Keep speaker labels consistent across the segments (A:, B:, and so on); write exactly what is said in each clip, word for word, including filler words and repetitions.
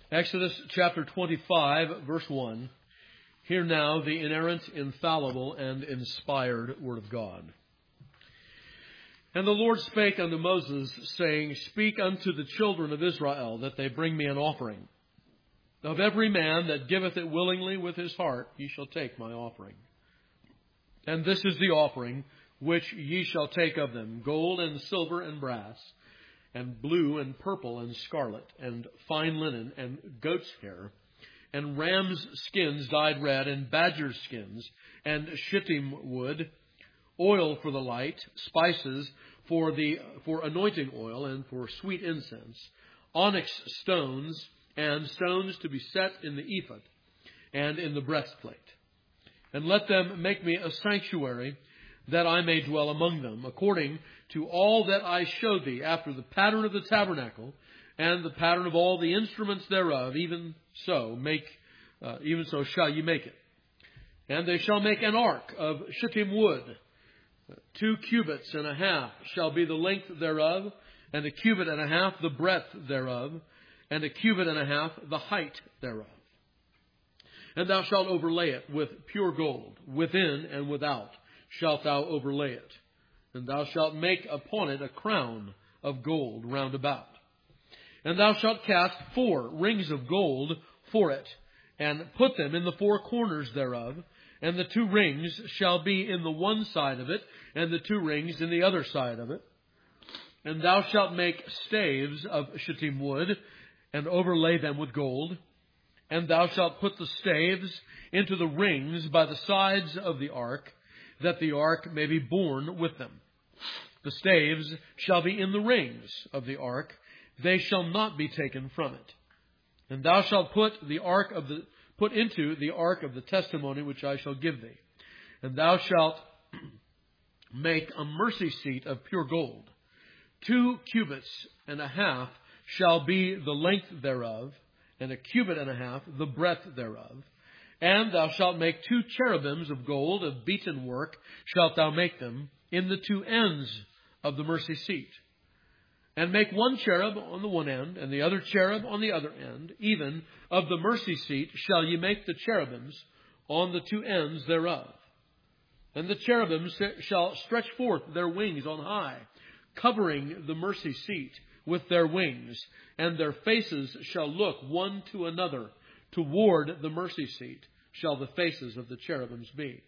A: Exodus chapter twenty-five, verse one. Hear now the inerrant, infallible, and inspired word of God. And the Lord spake unto Moses, saying, Speak unto the children of Israel, that they bring me an offering. Of every man that giveth it willingly with his heart, ye shall take my offering. And this is the offering which ye shall take of them, gold and silver and brass, and blue and purple and scarlet, and fine linen, and goat's hair, and ram's skins dyed red, and badger skins, and shittim wood, oil for the light, spices for the for anointing oil, and for sweet incense, onyx stones, and stones to be set in the ephod, and in the breastplate. And let them make me a sanctuary, that I may dwell among them, according to all that I showed thee, after the pattern of the tabernacle, and the pattern of all the instruments thereof, even so make, uh, even so shall ye make it. And they shall make an ark of shittim wood. Two cubits and a half shall be the length thereof, and a cubit and a half the breadth thereof, and a cubit and a half the height thereof. And thou shalt overlay it with pure gold, within and without shalt thou overlay it. And thou shalt make upon it a crown of gold round about. And thou shalt cast four rings of gold for it, and put them in the four corners thereof. And the two rings shall be in the one side of it, and the two rings in the other side of it. And thou shalt make staves of shittim wood, and overlay them with gold. And thou shalt put the staves into the rings by the sides of the ark, that the ark may be borne with them. The staves shall be in the rings of the ark, they shall not be taken from it. And thou shalt put the ark of the put into the ark of the testimony which I shall give thee. And thou shalt make a mercy seat of pure gold. Two cubits and a half shall be the length thereof, and a cubit and a half the breadth thereof. And thou shalt make two cherubims of gold, of beaten work shalt thou make them, in the two ends of the mercy seat. And make one cherub on the one end, and the other cherub on the other end. Even of the mercy seat shall ye make the cherubims on the two ends thereof. And the cherubims shall stretch forth their wings on high, covering the mercy seat with their wings, and their faces shall look one to another. Toward the mercy seat shall the faces of the cherubims be.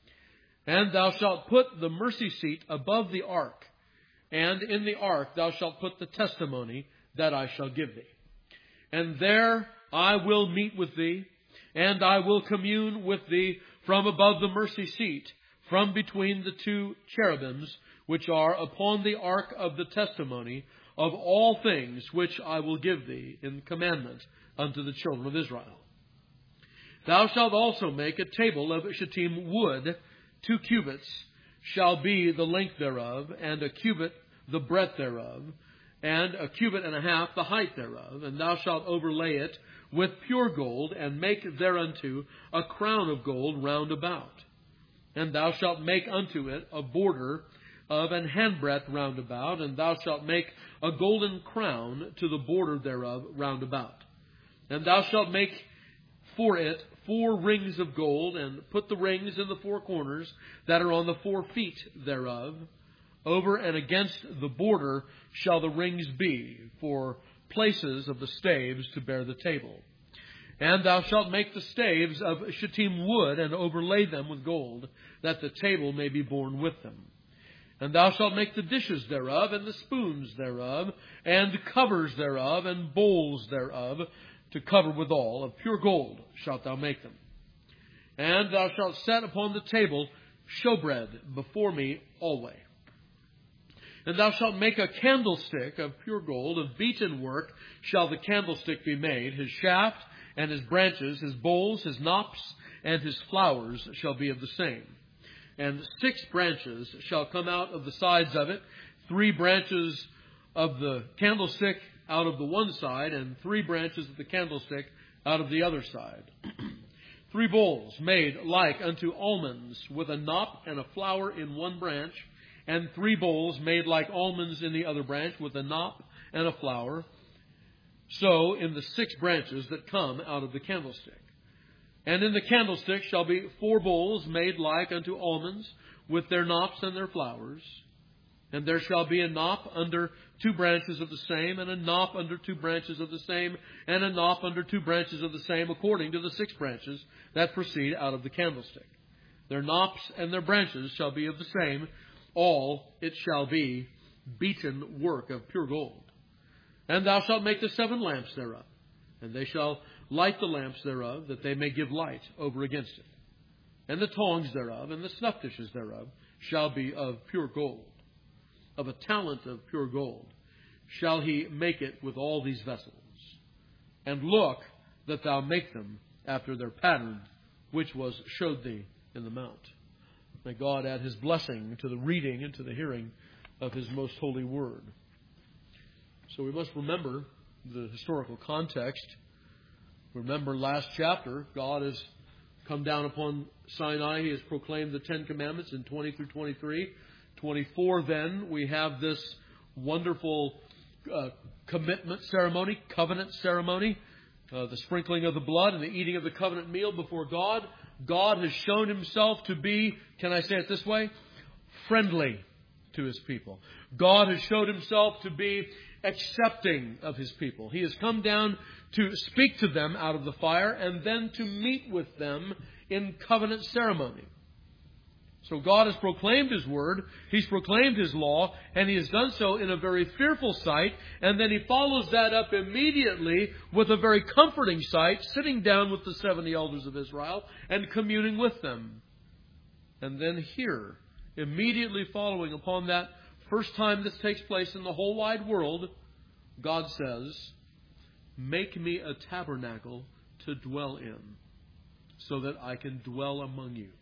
A: And thou shalt put the mercy seat above the ark, and in the ark thou shalt put the testimony that I shall give thee. And there I will meet with thee, and I will commune with thee from above the mercy seat, from between the two cherubims which are upon the ark of the testimony, of all things which I will give thee in commandment unto the children of Israel. Thou shalt also make a table of shittim wood. Two cubits shall be the length thereof, and a cubit the breadth thereof, and a cubit and a half the height thereof. And thou shalt overlay it with pure gold, and make thereunto a crown of gold round about. And thou shalt make unto it a border of an handbreadth round about, and thou shalt make a golden crown to the border thereof round about. And thou shalt make for it four rings of gold, and put the rings in the four corners that are on the four feet thereof. Over and against the border shall the rings be, for places of the staves to bear the table. And thou shalt make the staves of shittim wood, and overlay them with gold, that the table may be borne with them. And thou shalt make the dishes thereof, and the spoons thereof, and covers thereof, and bowls thereof, to cover withal. Of pure gold shalt thou make them. And thou shalt set upon the table showbread before me always. And thou shalt make a candlestick of pure gold, of beaten work shall the candlestick be made. His shaft and his branches, his bowls, his knops, and his flowers shall be of the same. And six branches shall come out of the sides of it, three branches of the candlestick out of the one side, and three branches of the candlestick out of the other side. Three bowls made like unto almonds, with a knop and a flower in one branch, and three bowls made like almonds in the other branch, with a knop and a flower. so in the six branches that come out of the candlestick. And in the candlestick shall be four bowls made like unto almonds, with their knops and their flowers. And there shall be a knop under two branches of the same, and a knop under two branches of the same, and a knop under two branches of the same, according to the six branches that proceed out of the candlestick. Their knops and their branches shall be of the same. All it shall be beaten work of pure gold. And thou shalt make the seven lamps thereof, and they shall light the lamps thereof, that they may give light over against it. And the tongs thereof, and the snuff dishes thereof, shall be of pure gold. Of a talent of pure gold shall he make it with all these vessels. And look that thou make them after their pattern, which was showed thee in the mount. May God add His blessing to the reading and to the hearing of His most holy word. So we must remember the historical context. Remember last chapter, God has come down upon Sinai. He has proclaimed the Ten Commandments in twenty through twenty-three. twenty-four then, we have this wonderful uh, commitment ceremony, covenant ceremony, uh, the sprinkling of the blood and the eating of the covenant meal before God. God has shown Himself to be, can I say it this way, friendly to His people. God has showed Himself to be accepting of His people. He has come down to speak to them out of the fire and then to meet with them in covenant ceremony. So God has proclaimed His word, He's proclaimed His law, and He has done so in a very fearful sight. And then He follows that up immediately with a very comforting sight, sitting down with the seventy elders of Israel and communing with them. And then here, immediately following upon that first time this takes place in the whole wide world, God says, make me a tabernacle to dwell in, so that I can dwell among you.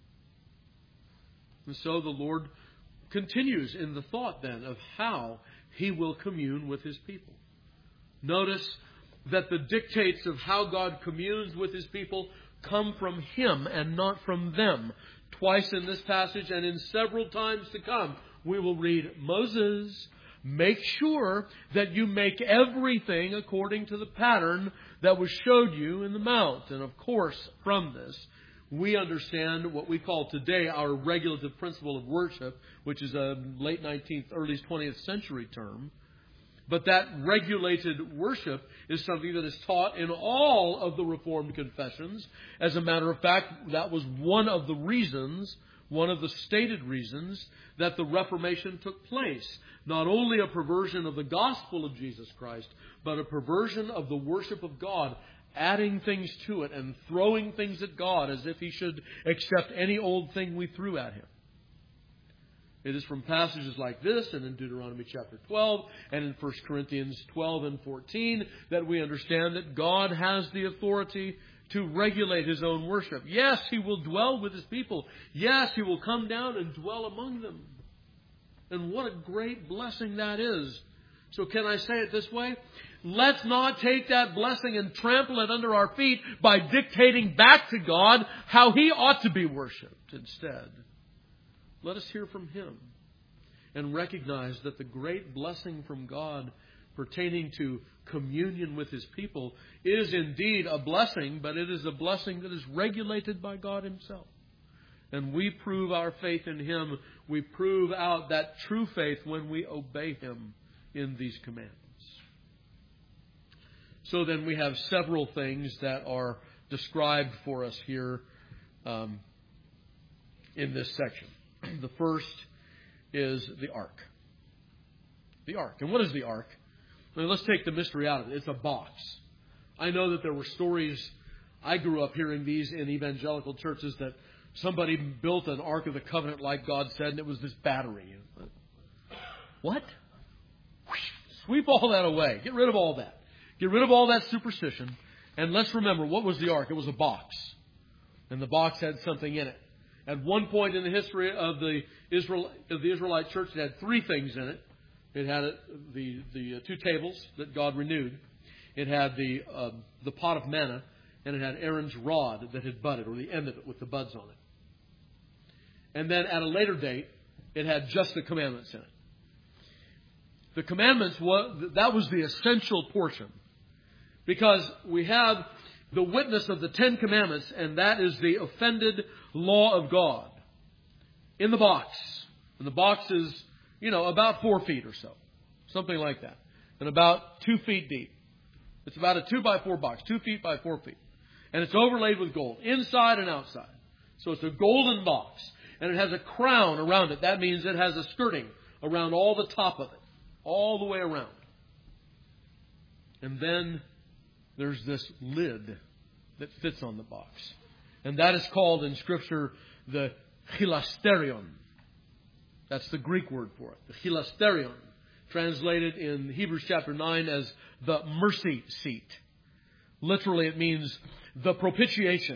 A: And so the Lord continues in the thought then of how He will commune with His people. Notice that the dictates of how God communes with His people come from Him and not from them. Twice in this passage and in several times to come, we will read, Moses, make sure that you make everything according to the pattern that was showed you in the mount. And of course, from this, we understand what we call today our regulative principle of worship, which is a late nineteenth, early twentieth century term. But that regulated worship is something that is taught in all of the Reformed confessions. As a matter of fact, that was one of the reasons, one of the stated reasons that the Reformation took place. Not only a perversion of the gospel of Jesus Christ, but a perversion of the worship of God, adding things to it and throwing things at God as if He should accept any old thing we threw at Him. It is from passages like this and in Deuteronomy chapter twelve and in First Corinthians twelve and fourteen that we understand that God has the authority to regulate His own worship. Yes, He will dwell with His people. Yes, He will come down and dwell among them. And what a great blessing that is. So can I say it this way? Let's not take that blessing and trample it under our feet by dictating back to God how He ought to be worshipped. Instead, let us hear from Him and recognize that the great blessing from God pertaining to communion with His people is indeed a blessing, but it is a blessing that is regulated by God Himself. And we prove our faith in Him. We prove out that true faith when we obey Him in these commands. So then we have several things that are described for us here um, in this section. The first is the ark. The ark. And what is the ark? Well, let's take the mystery out of it. It's a box. I know that there were stories, I grew up hearing these in evangelical churches, that somebody built an Ark of the Covenant like God said, and it was this battery. What? Sweep all that away. Get rid of all that. Get rid of all that superstition. And let's remember, what was the ark? It was a box. And the box had something in it. At one point in the history of the Israel of the Israelite church, it had three things in it. It had the the two tables that God renewed. It had the uh, the pot of manna, and it had Aaron's rod that had budded, or the end of it with the buds on it. And then at a later date, it had just the commandments in it. The commandments, was, that was the essential portion. Because we have the witness of the Ten Commandments, and that is the offended law of God in the box. And the box is, you know, about four feet or so. Something like that. And about two feet deep. It's about a two by four box. Two feet by four feet. And it's overlaid with gold. Inside and outside. So it's a golden box. And it has a crown around it. That means it has a skirting around all the top of it. All the way around. And then there's this lid that fits on the box. And that is called in Scripture the hilasterion. That's the Greek word for it. The hilasterion. Translated in Hebrews chapter nine as the mercy seat. Literally it means the propitiation.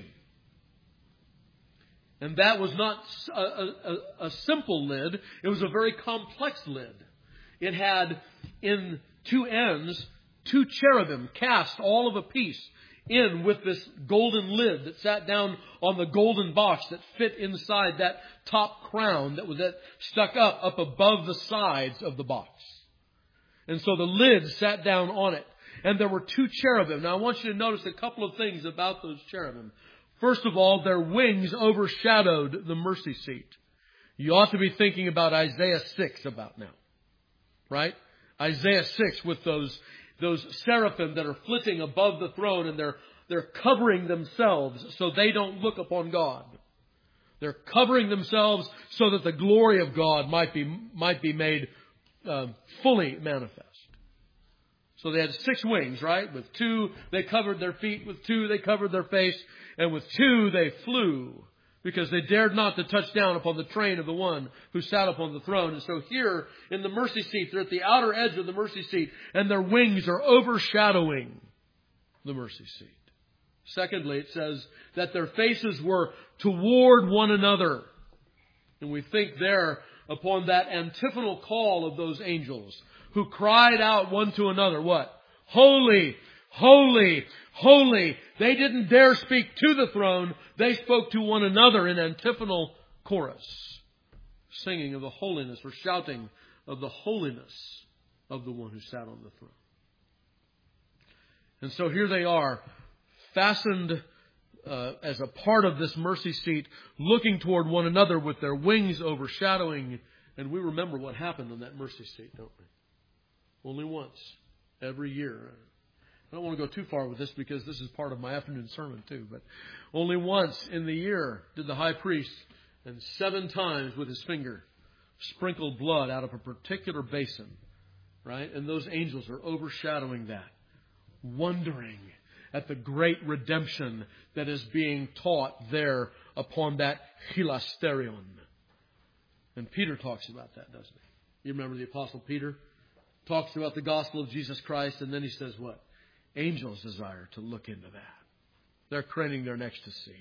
A: And that was not a, a, a simple lid. It was a very complex lid. It had in two ends two cherubim cast all of a piece in with this golden lid that sat down on the golden box that fit inside that top crown that was that stuck up, up above the sides of the box. And so the lid sat down on it. And there were two cherubim. Now I want you to notice a couple of things about those cherubim. First of all, their wings overshadowed the mercy seat. You ought to be thinking about Isaiah six about now. Right? Isaiah six with those those seraphim that are flitting above the throne, and they're they're covering themselves so they don't look upon God. They're covering themselves so that the glory of God might be might be made uh, fully manifest. So they had six wings, right? With two, they covered their feet. With two, they covered their face. And with two, they flew, because they dared not to touch down upon the train of the one who sat upon the throne. And so here in the mercy seat, they're at the outer edge of the mercy seat, and their wings are overshadowing the mercy seat. Secondly, it says that their faces were toward one another. And we think there upon that antiphonal call of those angels who cried out one to another, what? Holy, holy, holy. They didn't dare speak to the throne. They spoke to one another in antiphonal chorus, singing of the holiness or shouting of the holiness of the one who sat on the throne. And so here they are, fastened uh, as a part of this mercy seat, looking toward one another with their wings overshadowing. And we remember what happened on that mercy seat, don't we? Only once every year. I don't want to go too far with this because this is part of my afternoon sermon too. But only once in the year did the high priest, and seven times with his finger, sprinkle blood out of a particular basin. Right? And those angels are overshadowing that, wondering at the great redemption that is being taught there upon that hilasterion. And Peter talks about that, doesn't he? You remember the Apostle Peter? Talks about the gospel of Jesus Christ, and then he says what? Angels desire to look into that. They're craning their necks to see.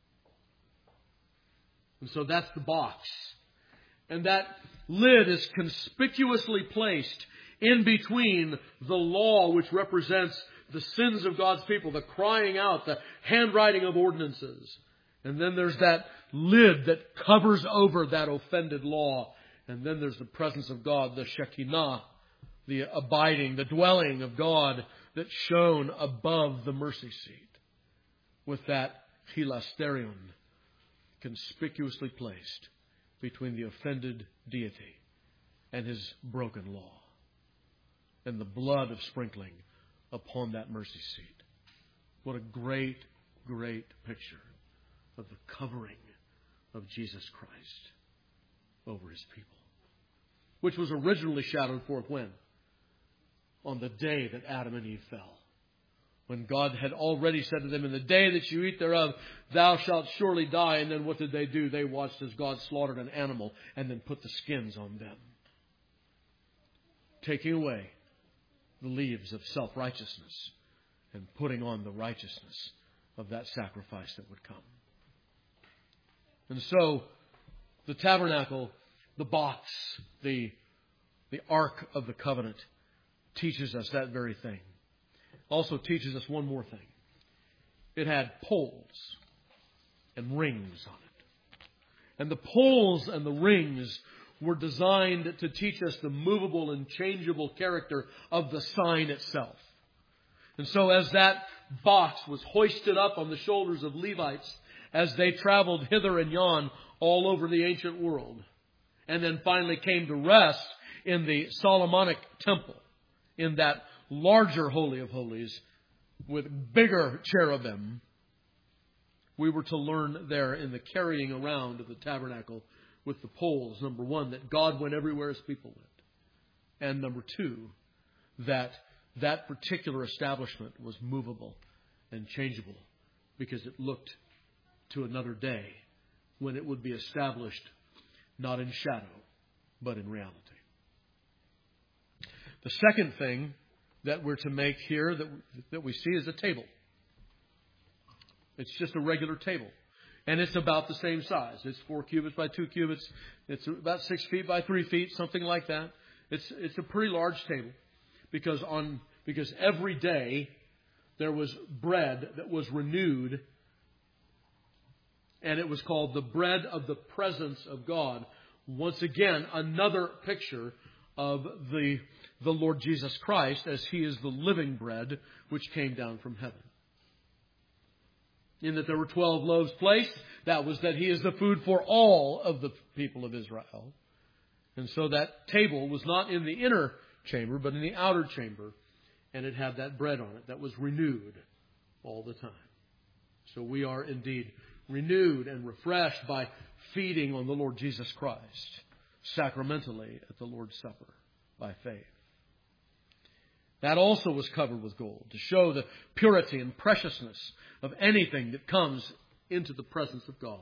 A: And so that's the box. And that lid is conspicuously placed in between the law, which represents the sins of God's people, the crying out, the handwriting of ordinances. And then there's that lid that covers over that offended law. And then there's the presence of God, the Shekinah, the abiding, the dwelling of God that shone above the mercy seat with that hilasterion conspicuously placed between the offended deity and his broken law, and the blood of sprinkling upon that mercy seat. What a great, great picture of the covering of Jesus Christ over his people, which was originally shadowed forth when? On the day that Adam and Eve fell. When God had already said to them, in the day that you eat thereof, thou shalt surely die. And then what did they do? They watched as God slaughtered an animal and then put the skins on them, taking away the leaves of self-righteousness and putting on the righteousness of that sacrifice that would come. And so the tabernacle, the box, the, the Ark of the Covenant, teaches us that very thing. Also teaches us one more thing. It had poles and rings on it. And the poles and the rings were designed to teach us the movable and changeable character of the sign itself. And so as that box was hoisted up on the shoulders of Levites as they traveled hither and yon all over the ancient world, and then finally came to rest in the Solomonic temple, in that larger Holy of Holies with bigger cherubim, we were to learn there in the carrying around of the tabernacle with the poles, number one, that God went everywhere His people went. And number two, that that particular establishment was movable and changeable because it looked to another day when it would be established not in shadow, but in reality. The second thing that we're to make here that, that we see is a table. It's just a regular table. And it's about the same size. It's four cubits by two cubits. It's about six feet by three feet, something like that. It's it's a pretty large table because on because every day there was bread that was renewed, and it was called the bread of the presence of God. Once again, another picture of the the Lord Jesus Christ as He is the living bread which came down from heaven. In that there were twelve loaves placed, that was that He is the food for all of the people of Israel. And so that table was not in the inner chamber, but in the outer chamber. And it had that bread on it that was renewed all the time. So we are indeed renewed and refreshed by feeding on the Lord Jesus Christ sacramentally at the Lord's Supper by faith. That also was covered with gold to show the purity and preciousness of anything that comes into the presence of God.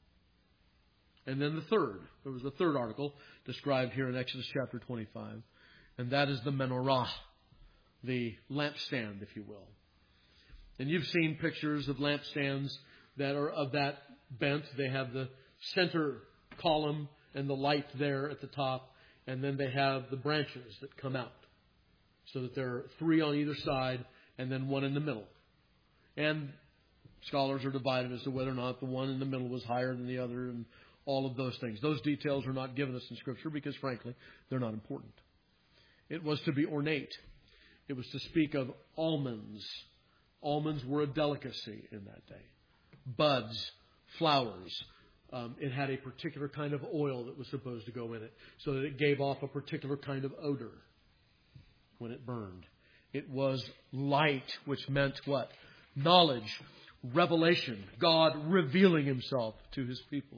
A: And then the third, there was a third article described here in Exodus chapter twenty-five, and that is the menorah, the lampstand, if you will. And you've seen pictures of lampstands that are of that bent. They have the center column and the light there at the top, and then they have the branches that come out, so that there are three on either side and then one in the middle. And scholars are divided as to whether or not the one in the middle was higher than the other and all of those things. Those details are not given us in Scripture because, frankly, they're not important. It was to be ornate. It was to speak of almonds. Almonds were a delicacy in that day. Buds, flowers. Um, it had a particular kind of oil that was supposed to go in it so that it gave off a particular kind of odor when it burned. It was light, which meant what? Knowledge, revelation, God revealing Himself to His people.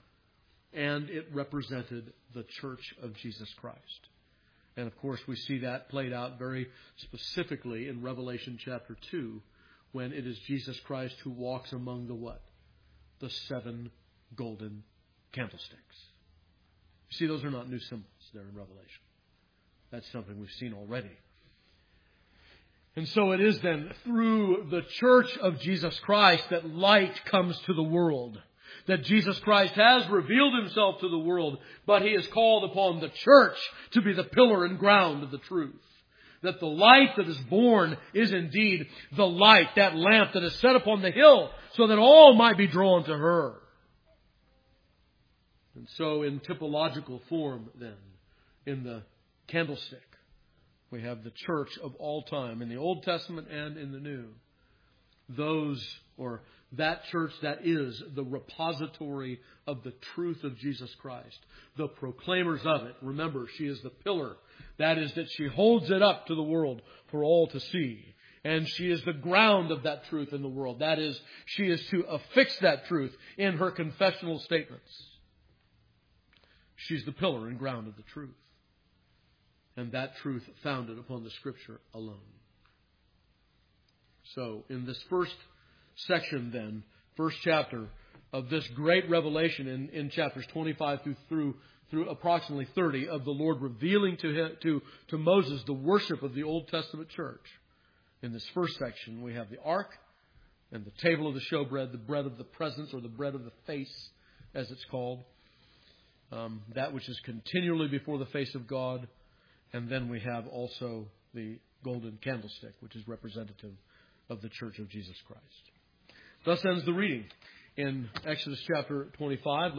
A: And it represented the church of Jesus Christ. And of course, we see that played out very specifically in Revelation chapter two, when it is Jesus Christ who walks among the what? The seven golden candlesticks. You see, those are not new symbols there in Revelation. That's something we've seen already. And so it is then through the church of Jesus Christ that light comes to the world. That Jesus Christ has revealed Himself to the world, but He has called upon the church to be the pillar and ground of the truth. That the light that is born is indeed the light, that lamp that is set upon the hill, so that all might be drawn to her. And so in typological form then, in the candlestick, we have the church of all time, in the Old Testament and in the New. Those, or that church that is the repository of the truth of Jesus Christ. The proclaimers of it. Remember, she is the pillar. That is, that she holds it up to the world for all to see. And she is the ground of that truth in the world. That is, she is to affix that truth in her confessional statements. She's the pillar and ground of the truth. And that truth founded upon the Scripture alone. So, in this first section then, first chapter of this great revelation in, in chapters twenty-five through, through through approximately thirty of the Lord revealing to, him, to, to Moses the worship of the Old Testament church. In this first section, we have the ark and the table of the showbread, the bread of the presence, or the bread of the face, as it's called. Um, that which is continually before the face of God. And then we have also the golden candlestick, which is representative of the church of Jesus Christ. Thus ends the reading in Exodus chapter twenty-five.